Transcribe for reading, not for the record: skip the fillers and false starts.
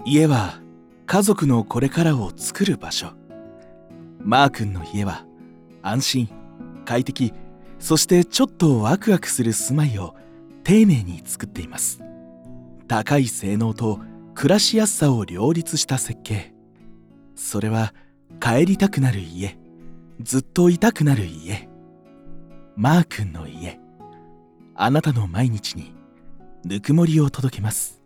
家は家族のこれからを作る場所。マー君の家は安心、快適、そしてちょっとワクワクする住まいを丁寧に作っています。高い性能と暮らしやすさを両立した設計。それは帰りたくなる家、ずっといたくなる家。マー君の家。あなたの毎日にぬくもりを届けます。